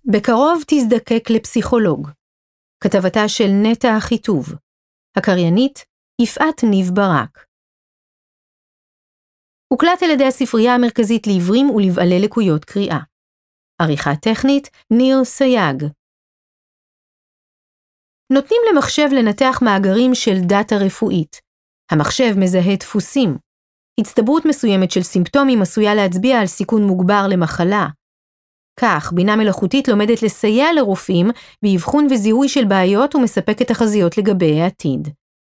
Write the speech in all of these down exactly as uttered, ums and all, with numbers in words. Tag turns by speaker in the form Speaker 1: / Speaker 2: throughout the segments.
Speaker 1: בקרוב תזדקק לפסיכולוג. כתבתה של נטע אחיטוב. הקריינית יפעת ניב ברק. הוקלט על ידי הספרייה המרכזית לעיוורים ולבעלי לקויות קריאה. עריכה טכנית ניר סייג. נותנים למחשב לנתח מאגרים של דאטה רפואית. המחשב מזהה דפוסים. הצטברות מסוימת של סימפטומים עשויה להצביע על סיכון מוגבר למחלה. כך, בינה מלאכותית לומדת לסייע לרופאים באבחון וזיהוי של בעיות ומספקת תחזיות לגבי העתיד.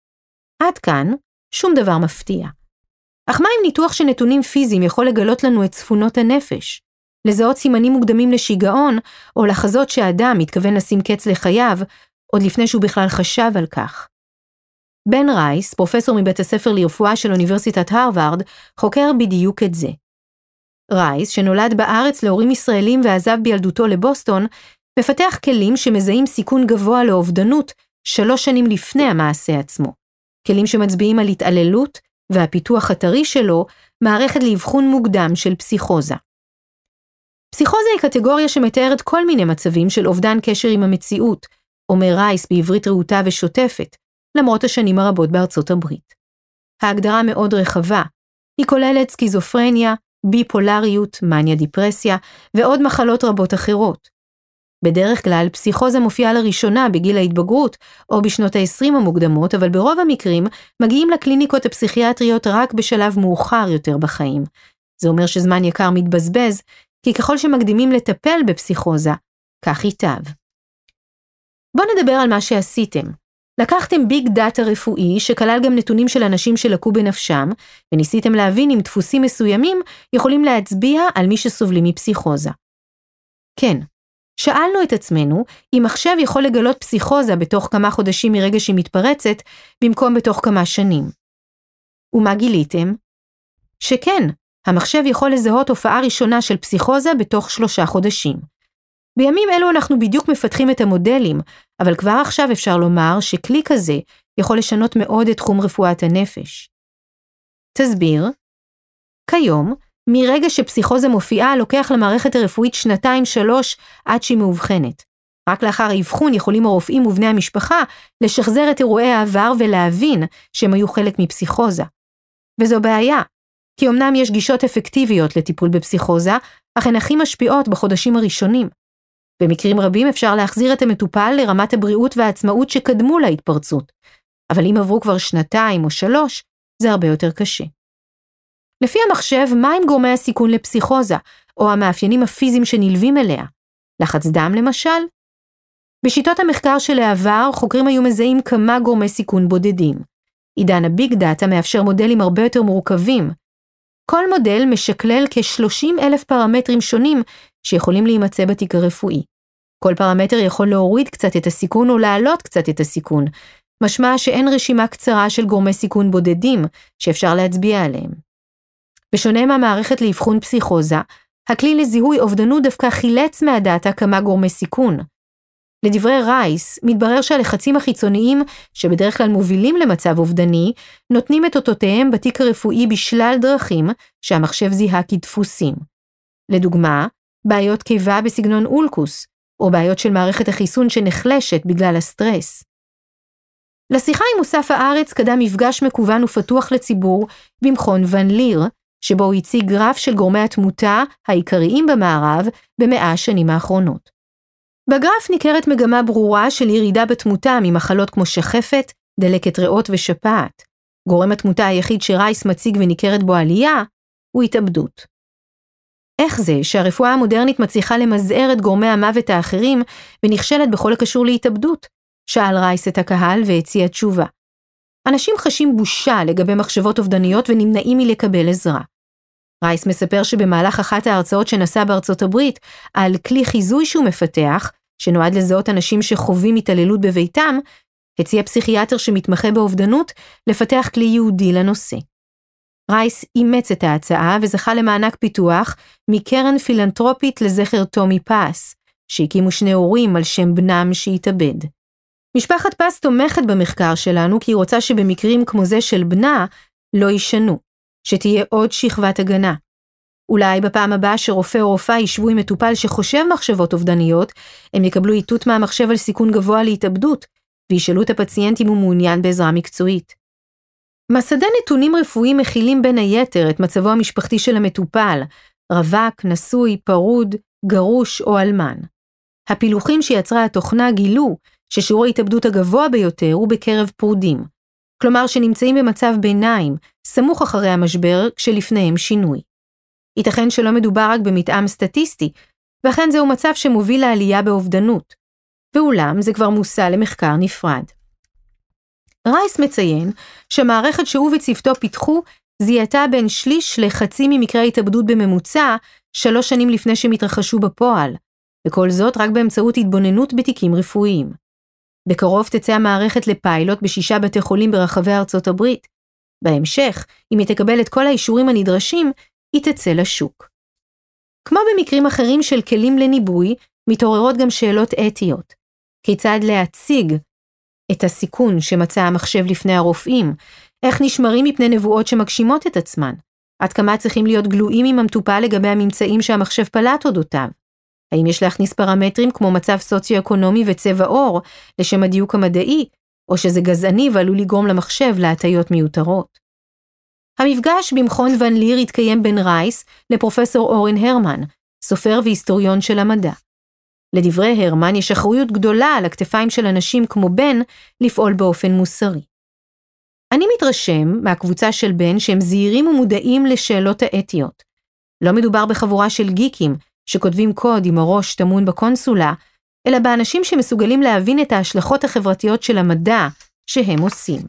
Speaker 1: עד כאן, שום דבר מפתיע. אך מה אם ניתוח של נתונים פיזיים יכול לגלות לנו את צפונות הנפש, לזהות סימנים מוקדמים לשיגעון, או לחזות שהאדם מתכוון לשים קץ לחייו, עוד לפני שהוא בכלל חשב על כך. בן רייס, פרופסור מבית הספר לרפואה של אוניברסיטת הרווארד, חוקר בדיוק את זה. רייס, שנולד בארץ להורים ישראלים ועזב בילדותו לבוסטון, מפתח כלים שמזהים סיכון גבוה לאובדנות שלוש שנים לפני המעשה עצמו. כלים שמצביעים על התעללות, והפיתוח הטרי שלו, מערכת לאבחון מוקדם של פסיכוזה. פסיכוזה היא קטגוריה שמתארת כל מיני מצבים של אובדן קשר עם המציאות, אומר רייס בעברית רהוטה ושוטפת, למרות השנים הרבות בארצות הברית. ההגדרה מאוד רחבה, היא כוללת סקיזופרניה, ביפולריות, מניה דיפרסיה, ועוד מחלות רבות אחרות. בדרך כלל, פסיכוזה מופיעה לראשונה בגיל ההתבגרות, או בשנות ה-עשרים המוקדמות, אבל ברוב המקרים מגיעים לקליניקות הפסיכיאטריות רק בשלב מאוחר יותר בחיים. זה אומר שזמן יקר מתבזבז, כי ככל שמקדימים לטפל בפסיכוזה, כך ייטב. בואו נדבר על מה שעשיתם. לקחתם ביג דאטה רפואי שכלל גם נתונים של אנשים שלקו בנפשם, וניסיתם להבין אם דפוסים מסוימים יכולים להצביע על מי שסובלים מפסיכוזה. כן, שאלנו את עצמנו אם מחשב יכול לגלות פסיכוזה בתוך כמה חודשים מרגע שהיא מתפרצת, במקום בתוך כמה שנים. ומה גיליתם? שכן, המחשב יכול לזהות הופעה ראשונה של פסיכוזה בתוך שלושה חודשים. בימים אלו אנחנו בדיוק מפתחים את המודלים, אבל כבר עכשיו אפשר לומר שכלי כזה יכול לשנות מאוד את תחום רפואת הנפש. תסביר. כיום, מרגע שפסיכוזה מופיעה, לוקח למערכת הרפואית שנתיים שלוש עד שהיא מאובחנת. רק לאחר האבחון יכולים הרופאים ובני המשפחה לשחזר את אירועי העבר ולהבין שהם היו חלק מפסיכוזה. וזו בעיה, כי אמנם יש גישות אפקטיביות לטיפול בפסיכוזה, אך הן הכי משפיעות בחודשים הראשונים. במקרים רבים אפשר להחזיר את המטופל לרמת הבריאות והעצמאות שקדמו להתפרצות, אבל אם עברו כבר שנתיים או שלוש, זה הרבה יותר קשה. לפי המחשב, מה הם גורמי הסיכון לפסיכוזה, או המאפיינים הפיזיים שנלווים אליה? לחץ דם למשל? בשיטות המחקר של העבר, חוקרים היו מזהים כמה גורמי סיכון בודדים. עידן הביג דאטה מאפשר מודלים הרבה יותר מורכבים. כל מודל משקלל כ-שלושים אלף פרמטרים שונים שיכולים להימצא בתיק הרפואי. כל פרמטר יכול להוריד קצת את הסיכון או להעלות קצת את הסיכון, משמע שאין רשימה קצרה של גורמי סיכון בודדים שאפשר להצביע עליהם. בשונה מהמערכת לאבחון פסיכוזה, הכלי לזיהוי אובדנות דווקא חילץ מהדאטה כמה גורמי סיכון. לדברי רייס, מתברר שהלחצים החיצוניים שבדרך כלל מובילים למצב אובדני, נותנים את אותותיהם בתיק הרפואי בשלל דרכים שהמחשב זיהה כדפוסים. לדוגמה, בעיות קיבה בסגנון אולקוס, או בעיות של מערכת החיסון שנחלשת בגלל הסטרס. לשיחה עם מוסף הארץ קדם מפגש מקוון ופתוח לציבור במכון ון ליר, שבו הוא הציג גרף של גורמי התמותה העיקריים במערב במאה השנים האחרונות. בגרף ניכרת מגמה ברורה של ירידה בתמותה ממחלות כמו שחפת, דלקת ריאות ושפעת. גורם התמותה היחיד שרייס מציג וניכרת בו עלייה הוא התאבדות. איך זה שהרפואה המודרנית מצליחה למזער את גורמי המוות האחרים ונכשלת בכל הקשור להתאבדות? שאל רייס את הקהל והציע תשובה. אנשים חשים בושה לגבי מחשבות אובדניות ונמנעים מלקבל עזרה. רייס מספר שבמהלך אחת ההרצאות שנסע בארצות הברית על כלי חיזוי שהוא מפתח, שנועד לזהות אנשים שחווים התעללות בביתם, הציע פסיכיאטר שמתמחה באובדנות לפתח כלי יהודי לנושא. רייס אימץ את ההצעה וזכה למענק פיתוח מקרן פילנטרופית לזכר טומי פס, שהקימו שני הורים על שם בנם שהתאבד. משפחת פס תומכת במחקר שלנו כי היא רוצה שבמקרים כמו זה של בנה לא יישנו, שתהיה עוד שכבת הגנה. אולי בפעם הבאה שרופא או רופאה יישבו עם מטופל שחושב מחשבות אובדניות, הם יקבלו איתות מהמחשב על סיכון גבוה להתאבדות, וישאלו את הפציינט אם הוא מעוניין בעזרה מקצועית. מסדי נתונים רפואיים מכילים בין היתר את מצבו המשפחתי של המטופל, רווק, נשוי, פרוד, גרוש או אלמן. הפילוחים שיצרה התוכנה גילו ששיעור ההתאבדות הגבוה ביותר הוא בקרב פרודים, כלומר שנמצאים במצב ביניים, סמוך אחרי המשבר כשלפניהם שינוי. ייתכן שלא מדובר רק במתאם סטטיסטי, ואכן זהו מצב שמוביל לעלייה באובדנות, ואולם זה כבר מושא למחקר נפרד. רייס מציין שהמערכת שהוא וצוותו פיתחו זיהתה בין שליש לחצי ממקרי התאבדות בממוצע שלוש שנים לפני שהם התרחשו בפועל, וכל זאת רק באמצעות התבוננות בתיקים רפואיים. בקרוב תצא המערכת לפיילוט בשישה בתי חולים ברחבי ארצות הברית. בהמשך, אם היא תקבל את כל האישורים הנדרשים, היא תצא לשוק. כמו במקרים אחרים של כלים לניבוי, מתעוררות גם שאלות אתיות. כיצד להציג את הסיכון שמצא המחשב לפני הרופאים? איך נשמרים מפני נבואות שמגשימות את עצמן? עד כמה צריכים להיות גלויים עם המטופל לגבי הממצאים שהמחשב פלט אודותיו? האם יש להכניס פרמטרים כמו מצב סוציו-אקונומי וצבע עור לשם הדיוק המדעי, או שזה גזעני ועלול לגרום למחשב להטיות מיותרות? המפגש במכון ון ליר התקיים בין רייס לפרופסור אורן הרמן, סופר והיסטוריון של המדע. לדברי הרמן יש אחריות גדולה על הכתפיים של אנשים כמו בן לפעול באופן מוסרי. אני מתרשם מהקבוצה של בן שהם זהירים ומודעים לשאלות האתיות. לא מדובר בחבורה של גיקים שכותבים קוד עם הראש טמון בקונסולה, אלא באנשים שמסוגלים להבין את ההשלכות החברתיות של המדע שהם עושים.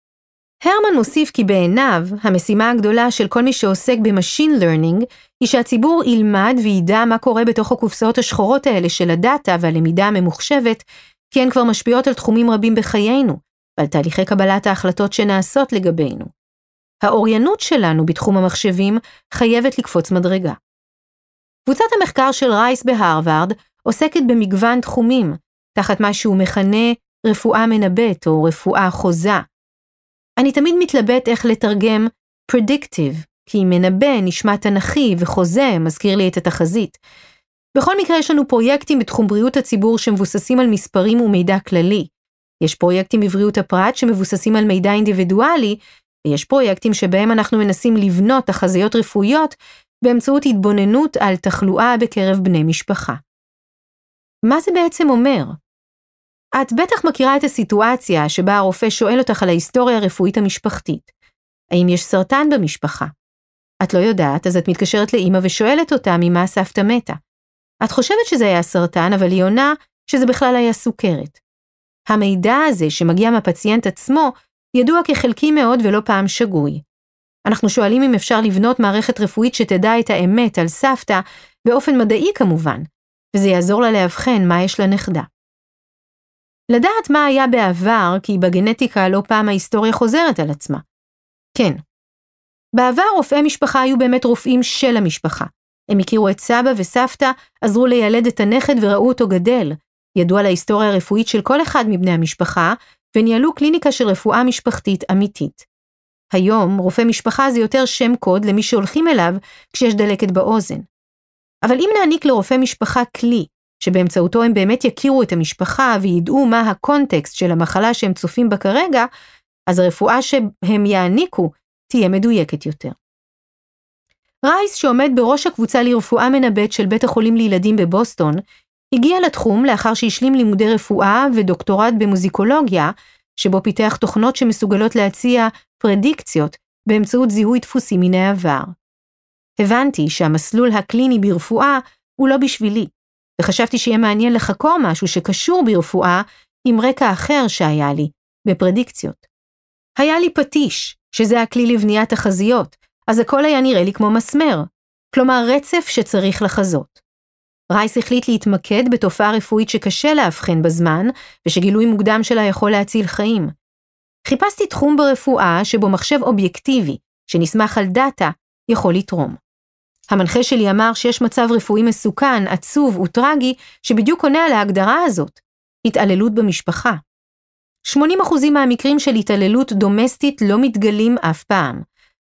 Speaker 1: הרמן מוסיף כי בעיניו, המשימה הגדולה של כל מי שעוסק במשין לרנינג, היא שהציבור ילמד וידע מה קורה בתוך הקופסאות השחורות האלה של הדאטה והלמידה הממוחשבת, כי הן כבר משפיעות על תחומים רבים בחיינו, ועל תהליכי קבלת ההחלטות שנעשות לגבינו. האוריינות שלנו בתחום המחשבים חייבת לקפוץ מדרגה. קבוצת המחקר של רייס בהרווארד עוסקת במגוון תחומים, תחת מה שהוא מכנה רפואה מנבאת או רפואה חוזה. אני תמיד מתלבט איך לתרגם predictive, כי מנבא נשמע תנכי וחוזה מזכיר לי את התחזית. בכל מקרה יש לנו פרויקטים בתחום בריאות הציבור שמבוססים על מספרים ומידע כללי. יש פרויקטים בבריאות הפרט שמבוססים על מידע אינדיבידואלי, ויש פרויקטים שבהם אנחנו מנסים לבנות תחזיות רפואיות באמצעות התבוננות על תחלואה בקרב בני משפחה. מה זה בעצם אומר? את בטח מכירה את הסיטואציה שבה הרופא שואל אותך על ההיסטוריה הרפואית המשפחתית. האם יש סרטן במשפחה? את לא יודעת, אז את מתקשרת לאמא ושואלת אותה ממה סבתא מתה. את חושבת שזה היה סרטן, אבל היא עונה שזה בכלל היה סוכרת. המידע הזה שמגיע מהפציינט עצמו ידוע כחלקי מאוד ולא פעם שגוי. אנחנו שואלים אם אפשר לבנות מערכת רפואית שתדע את האמת על סבתא, באופן מדעי כמובן, וזה יעזור לה להבחן מה יש לנכדה. לדעת מה היה בעבר, כי בגנטיקה לא פעם ההיסטוריה חוזרת על עצמה. כן. בעבר רופאי משפחה היו באמת רופאים של המשפחה. הם הכירו את סבא וסבתא, עזרו לילד את הנכד וראו אותו גדל, ידעו על ההיסטוריה הרפואית של כל אחד מבני המשפחה, וניהלו קליניקה של רפואה משפחתית אמיתית. היום רופא משפחה זה יותר שם קוד למי שהולכים אליו כשיש דלקת באוזן. אבל אם נעניק לרופא משפחה כלי, שבאמצעותו הם באמת יכירו את המשפחה וידעו מה הקונטקסט של המחלה שהם צופים בה כרגע, אז הרפואה שהם יעניקו תהיה מדויקת יותר. רייס, שעומד בראש הקבוצה לרפואה מנבאת של בית החולים לילדים בבוסטון, הגיע לתחום לאחר שהשלים לימודי רפואה ודוקטורט במוזיקולוגיה, שבו פיתח תוכנות שמסוגלות להציע פרדיקציות באמצעות זיהוי דפוסים מן העבר. הבנתי שהמסלול הקליני ברפואה הוא לא בשבילי, וחשבתי שיהיה מעניין לחקור משהו שקשור ברפואה עם רקע אחר שהיה לי, בפרדיקציות. היה לי פטיש, שזה הכלי לבניית תחזיות, אז הכל היה נראה לי כמו מסמר, כלומר רצף שצריך לחזות. רייס החליט להתמקד בתופעה רפואית שקשה להבחן בזמן, ושגילוי מוקדם שלה יכול להציל חיים. חיפשתי תחום ברפואה שבו מחשב אובייקטיבי, שנסמך על דאטה, יכול לתרום. המנחה שלי אמר שיש מצב רפואי מסוכן, עצוב וטרגי, שבדיוק עונה על ההגדרה הזאת, התעללות במשפחה. שמונים אחוז מהמקרים של התעללות דומסטית לא מתגלים אף פעם,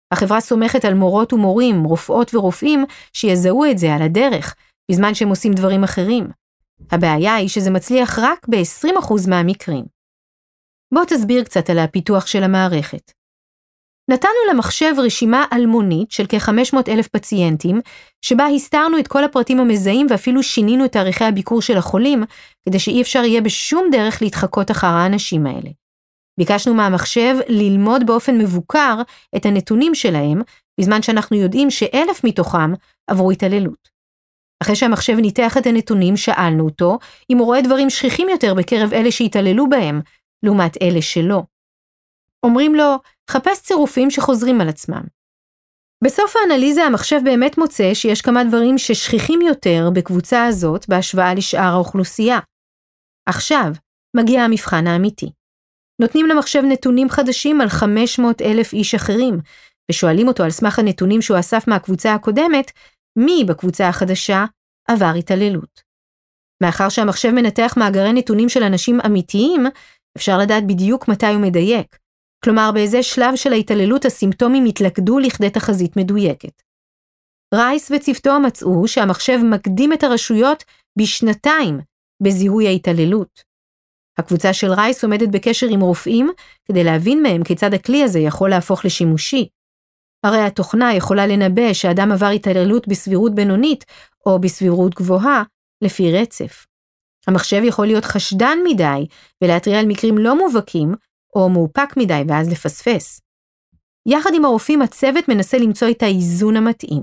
Speaker 1: החברה סומכת על מורות ומורים, רופאות ורופאים, שיזהו את זה על הדרך, בזמן שהם עושים דברים אחרים. הבעיה היא שזה מצליח רק ב-עשרים אחוז מהמקרים. בוא תסביר קצת על הפיתוח של המערכת. נתנו למחשב רשימה אלמונית של כ-חמש מאות אלף פציינטים, שבה הסתרנו את כל הפרטים המזהים ואפילו שינינו את תאריכי הביקור של החולים, כדי שאי אפשר יהיה בשום דרך להתחקות אחר האנשים האלה. ביקשנו מהמחשב ללמוד באופן מבוקר את הנתונים שלהם, בזמן שאנחנו יודעים שאלף מתוכם עברו התעללות. אחרי שהמחשב ניתח את הנתונים, שאלנו אותו אם הוא רואה דברים שכיחים יותר בקרב אלה שהתעללו בהם, לעומת אלה שלא. אומרים לו, חפש צירופים שחוזרים על עצמם. בסוף האנליזה המחשב באמת מוצא שיש כמה דברים ששכיחים יותר בקבוצה הזאת בהשוואה לשאר האוכלוסייה. עכשיו מגיע המבחן האמיתי. נותנים למחשב נתונים חדשים על חמש מאות אלף איש אחרים, ושואלים אותו על סמך הנתונים שהוא אסף מהקבוצה הקודמת, מי בקבוצה החדשה עבר התעללות. מאחר שהמחשב מנתח מאגרי נתונים של אנשים אמיתיים, אפשר לדעת בדיוק מתי הוא מדייק. כלומר, באיזה שלב של ההתעללות הסימפטומים התלכדו לכדי תחזית מדויקת. רייס וצוותו מצאו שהמחשב מקדים את הרשויות בשנתיים בזיהוי ההתעללות. הקבוצה של רייס עומדת בקשר עם רופאים כדי להבין מהם כיצד הכלי הזה יכול להפוך לשימושי. הרי התוכנה יכולה לנבא שאדם עבר התעללות בסבירות בינונית או בסבירות גבוהה לפי רצף. המחשב יכול להיות חשדן מדי ולהתריע על מקרים לא מובהקים או מאופק מדי ואז לפספס. יחד עם הרופאים הצוות מנסה למצוא את האיזון המתאים.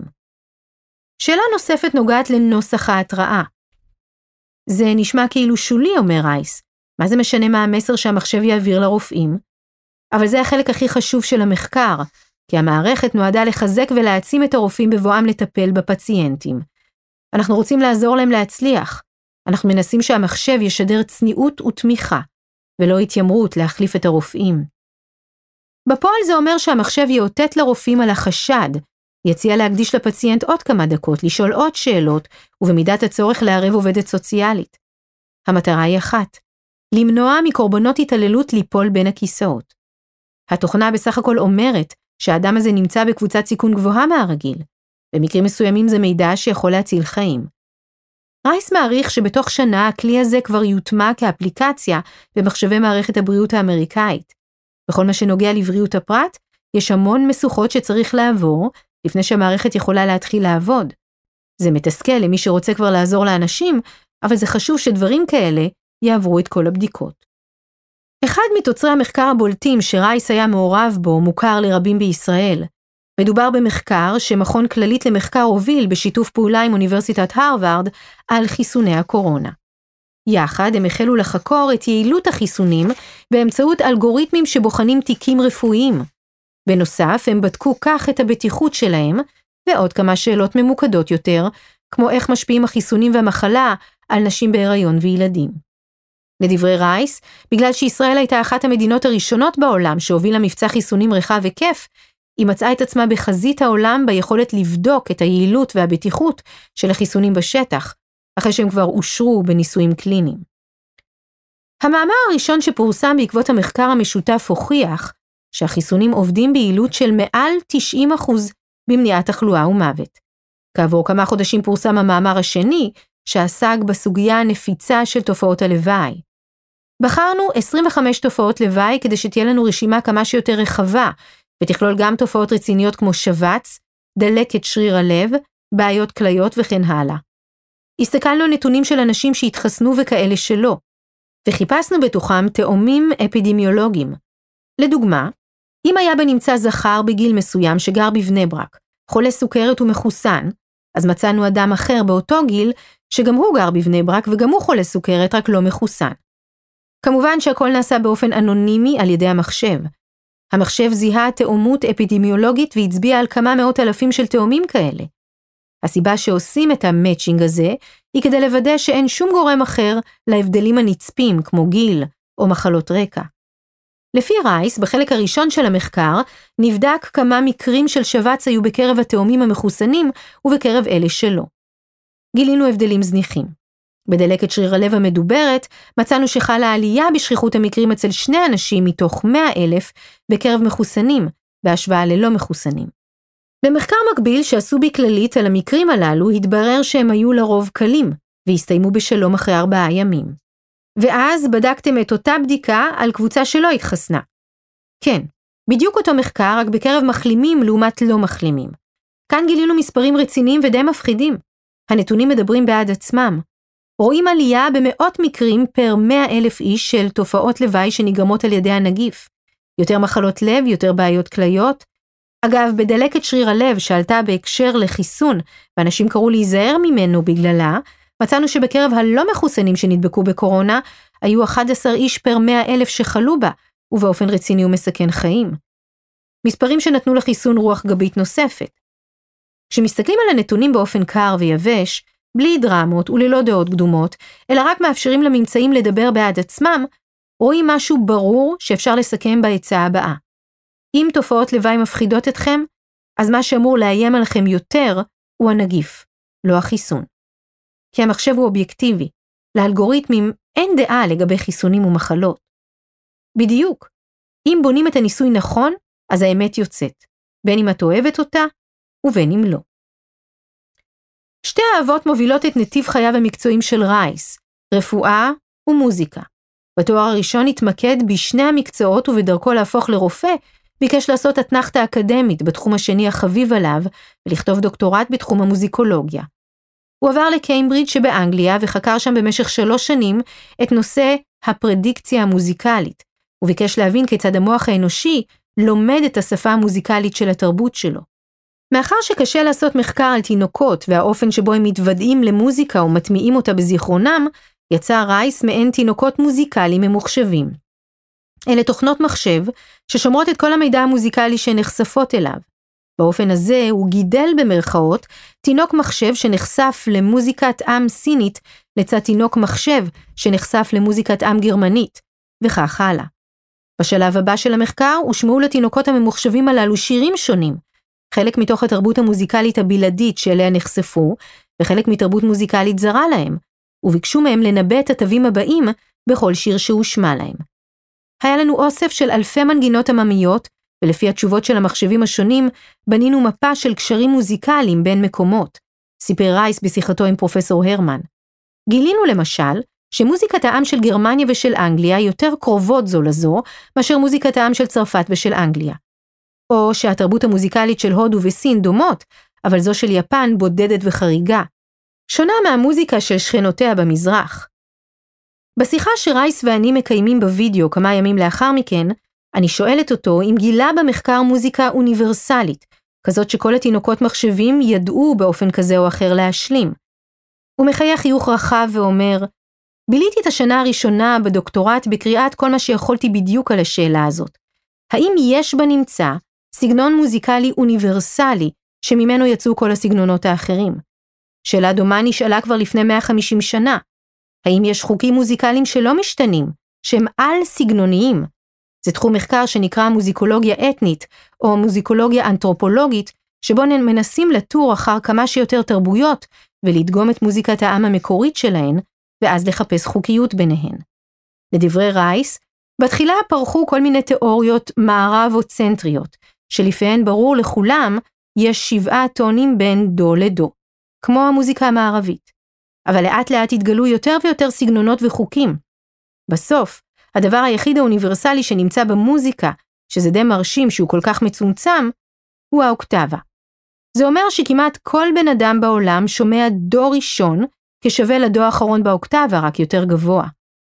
Speaker 1: שאלה נוספת נוגעת לנוסח ההתראה. זה נשמע כאילו שולי, אומר רייס. מה זה משנה מה המסר שהמחשב יעביר לרופאים? אבל זה החלק הכי חשוב של המחקר, כי המערכת נועדה לחזק ולהעצים את הרופאים בבואם לטפל בפציינטים. אנחנו רוצים לעזור להם להצליח. אנחנו מנסים שהמחשב ישדר צניעות ותמיכה, ולא התיימרות להחליף את הרופאים. בפועל זה אומר שהמחשב יאותת לרופאים על החשד, יציע להקדיש לפציינט עוד כמה דקות, לשאול עוד שאלות, ובמידת הצורך לערב עובדת סוציאלית. המטרה היא אחת, למנוע מקורבנות התעללות ליפול בין הכיסאות. התוכנה בסך הכל אומרת שהאדם הזה נמצא בקבוצת סיכון גבוהה מהרגיל. במקרים מסוימים זה מידע שיכול להציל חיים. רייס מעריך שבתוך שנה הכלי הזה כבר יוטמע כאפליקציה במחשבי מערכת הבריאות האמריקאית. בכל מה שנוגע לבריאות הפרט, יש המון משוכות שצריך לעבור לפני שהמערכת יכולה להתחיל לעבוד. זה מתסכל למי שרוצה כבר לעזור לאנשים, אבל זה חשוב שדברים כאלה יעברו את כל הבדיקות. אחד מתוצרי המחקר הבולטים שרייס היה מעורב בו מוכר לרבים בישראל. מדובר במחקר שמכון כללית למחקר הוביל בשיתוף פעולה עם אוניברסיטת הרווארד על חיסוני הקורונה. יחד הם החלו לחקור את יעילות החיסונים באמצעות אלגוריתמים שבוחנים תיקים רפואיים. בנוסף, הם בדקו כך את הבטיחות שלהם ועוד כמה שאלות ממוקדות יותר, כמו איך משפיעים החיסונים והמחלה על נשים בהיריון וילדים. לדברי רייס, בגלל שישראל הייתה אחת המדינות הראשונות בעולם שהובילה מבצע חיסונים רחב היקף, היא מצאה את עצמה בחזית העולם ביכולת לבדוק את היעילות והבטיחות של החיסונים בשטח, אחרי שהם כבר אושרו בניסויים קליניים. המאמר הראשון שפורסם בעקבות המחקר המשותף הוכיח שהחיסונים עובדים ביעילות של מעל תשעים אחוז במניעת תחלואה ומוות. כעבור כמה חודשים פורסם המאמר השני, שעסק בסוגיה הנפיצה של תופעות הלוואי. בחרנו עשרים וחמש תופעות לוואי כדי שתהיה לנו רשימה כמה שיותר רחבה, ותכלול גם תופעות רציניות כמו שבץ, דלקת שריר הלב, בעיות כליות וכן הלאה. הסתכלנו על נתונים של אנשים שהתחסנו וכאלה שלא, וחיפשנו בתוכם תאומים אפידמיולוגיים. לדוגמה, אם היה בנמצא זכר בגיל מסוים שגר בבני ברק, חולה סוכרת ומחוסן, אז מצאנו אדם אחר באותו גיל שגם הוא גר בבני ברק וגם הוא חולה סוכרת רק לא מחוסן. כמובן שהכל נעשה באופן אנונימי על ידי המחשב. המחשב זיהה תאומות אפידמיולוגית והצביע על כמה מאות אלפים של תאומים כאלה. הסיבה שעושים את המאצ'ינג הזה היא כדי לוודא שאין שום גורם אחר להבדלים הנצפים כמו גיל או מחלות רקע. לפי רייס, בחלק הראשון של המחקר, נבדק כמה מקרים של שבץ היו בקרב התאומים המחוסנים ובקרב אלה שלא. גילינו הבדלים זניחים. בדלקת שריר הלב המדוברת, מצאנו שחלה עלייה בשכיחות המקרים אצל שני אנשים מתוך מאה אלף בקרב מחוסנים, בהשוואה ללא מחוסנים. במחקר מקביל שעשו בכללית על המקרים הללו, התברר שהם היו לרוב קלים, והסתיימו בשלום אחרי ארבעה ימים. ואז בדקתם את אותה בדיקה על קבוצה שלא התחסנה. כן, בדיוק אותו מחקר, רק בקרב מחלימים לעומת לא מחלימים. כאן גילינו מספרים רציניים ודי מפחידים. הנתונים מדברים בעד עצמם. רואים עלייה במאות מקרים פר מאה אלף איש של תופעות לוואי שנגרמות על ידי הנגיף. יותר מחלות לב, יותר בעיות כליות. אגב, בדלקת שריר הלב שעלתה בהקשר לחיסון, ואנשים קראו להיזהר ממנו בגללה, מצאנו שבקרב הלא מחוסנים שנדבקו בקורונה, היו אחד עשר איש פר מאה אלף שחלו בה, ובאופן רציני ומסכן חיים. מספרים שנתנו לחיסון רוח גבית נוספת. כשמסתכלים על הנתונים באופן קר ויבש, בלי דרמות וללא דעות קדומות, אלא רק מאפשרים לממצאים לדבר בעד עצמם, רואים משהו ברור שאפשר לסכם בהצעה הבאה. אם תופעות לוואי מפחידות אתכם, אז מה שאמור לאיים עליכם יותר הוא הנגיף, לא החיסון. כי המחשב הוא אובייקטיבי, לאלגוריתמים אין דעה לגבי חיסונים ומחלות. בדיוק, אם בונים את הניסוי נכון, אז האמת יוצאת, בין אם את אוהבת אותה ובין אם לא. שתי האהבות מובילות את נתיב חייו המקצועיים של רייס, רפואה ומוזיקה. בתואר הראשון התמקד בשני המקצועות ובדרכו להפוך לרופא, ביקש לעשות אתנחתה אקדמית בתחום השני החביב עליו, ולכתוב דוקטורט בתחום המוזיקולוגיה. הוא עבר לקיימברידג' שבאנגליה וחקר שם במשך שלוש שנים את נושא הפרדיקציה המוזיקלית, וביקש להבין כיצד המוח האנושי לומד את השפה המוזיקלית של התרבות שלו. מאחר שקשה לעשות מחקר על תינוקות והאופן שבו הם מתוודעים למוזיקה ומטמיעים אותה בזיכרונם, יצא רייס מעין תינוקות מוזיקליים ממוחשבים. אלה תוכנות מחשב ששומרות את כל המידע המוזיקלי שנחשפות אליו. באופן הזה הוא גידל במרכאות תינוק מחשב שנחשף למוזיקת עם סינית לצד תינוק מחשב שנחשף למוזיקת עם גרמנית, וכך הלאה. בשלב הבא של המחקר הושמעו לתינוקות הממוחשבים הללו שירים שונים, חלק מתוך התרבות המוזיקלית הבלעדית שאליה נחשפו, וחלק מתרבות מוזיקלית זרה להם, וביקשו מהם לנבא את התווים הבאים בכל שיר שהושמע להם. היה לנו אוסף של אלפי מנגינות עממיות, ולפי התשובות של המחשבים השונים, בנינו מפה של קשרים מוזיקליים בין מקומות, סיפר רייס בשיחתו עם פרופסור הרמן. גילינו למשל, שמוזיקת העם של גרמניה ושל אנגליה יותר קרובות זו לזו, מאשר מוזיקת העם של צרפת ושל אנגליה. או שהתרבות המוזיקלית של הודו וסין דומות, אבל זו של יפן בודדת וחריגה. שונה מהמוזיקה של שכנותיה במזרח. בשיחה שרייס ואני מקיימים בווידאו כמה ימים לאחר מכן, אני שואלת אותו אם גילה במחקר מוזיקה אוניברסלית, כזאת שכל התינוקות מחשבים ידעו באופן כזה או אחר להשלים. הוא מחייך חיוך רחב ואומר, ביליתי את השנה הראשונה בדוקטורט בקריאת כל מה שיכולתי בדיוק על השאלה הזאת. האם יש בנמצא סגנון מוזיקלי אוניברסלי שממנו יצאו כל הסגנונות האחרים? שאלה דומה נשאלה כבר לפני מאה וחמישים שנה. האם יש חוקים מוזיקליים שלא משתנים, שהם על סגנוניים? זה תחום מחקר שנקרא מוזיקולוגיה אתנית, או מוזיקולוגיה אנתרופולוגית, שבו מנסים לטור אחר כמה שיותר תרבויות, ולדגום את מוזיקת העם המקורית שלהן, ואז לחפש חוקיות ביניהן. לדברי רייס, בתחילה פרחו כל מיני תיאוריות מערב-צנטריות, שלפיהן ברור לכולם יש שבעה טונים בין דו לדו, כמו המוזיקה המערבית. אבל לאט לאט התגלו יותר ויותר סגנונות וחוקים. בסוף, הדבר היחיד האוניברסלי שנמצא במוזיקה, שזה די מרשים שהוא כל כך מצומצם, הוא האוקטבה. זה אומר שכמעט כל בן אדם בעולם שומע דו ראשון כשווה לדו האחרון באוקטבה, רק יותר גבוה.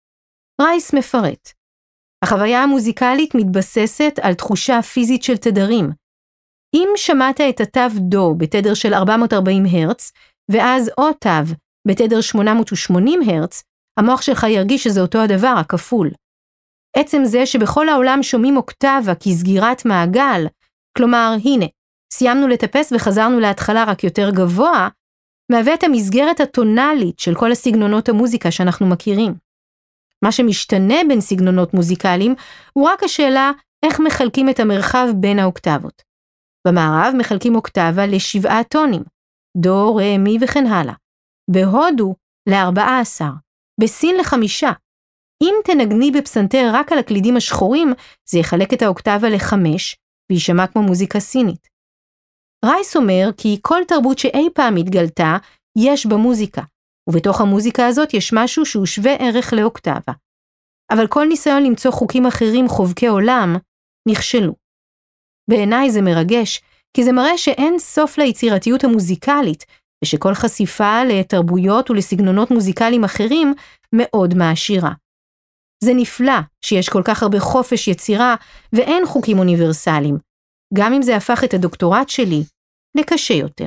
Speaker 1: רייס מפרט. החוויה המוזיקלית מתבססת על תחושה פיזית של תדרים. אם שמעת את התו דו בתדר של ארבע מאות וארבעים הרץ, ואז עוד תו בתדר שמונה מאות ושמונים הרץ, המוח שלך ירגיש שזה אותו הדבר, הכפול. עצם זה שבכל העולם שומעים אוקטבה כסגירת מעגל, כלומר, הנה, סיימנו לטפס וחזרנו להתחלה רק יותר גבוה, מהווה את המסגרת הטונלית של כל הסגנונות המוזיקה שאנחנו מכירים. מה שמשתנה בין סגנונות מוזיקליים הוא רק השאלה איך מחלקים את המרחב בין האוקטבות. במערב מחלקים אוקטבה לשבעה טונים, דו, רה, מי וכן הלאה. בהודו לארבעה עשר, בסין לחמישה. אם תנגני בפסנתר רק על הקלידים השחורים, זה יחלק את האוקטבה לחמש, וישמע כמו מוזיקה סינית. רייס אומר כי כל תרבות שאי פעם התגלתה, יש בה מוזיקה, ובתוך המוזיקה הזאת יש משהו שהוא שווה ערך לאוקטבה. אבל כל ניסיון למצוא חוקים אחרים חובקי עולם, נכשלו. בעיניי זה מרגש, כי זה מראה שאין סוף ליצירתיות המוזיקלית, ושכל חשיפה לתרבויות ולסגנונות מוזיקליים אחרים מאוד מעשירה. זה נפלא שיש כל כך הרבה חופש יצירה ואין חוקים אוניברסליים, גם אם זה הפך את הדוקטורט שלי לקשה יותר.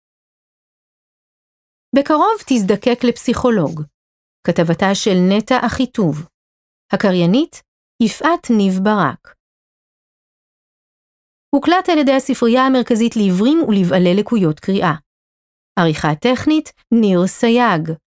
Speaker 1: בקרוב תזדקק לפסיכולוג. כתבתה של נטע אחיטוב. הקריינית יפעת ניב ברק. הוקלט על ידי הספרייה המרכזית לעיוורים ולבעלי לקויות קריאה. עריכה טכנית ניר סייג.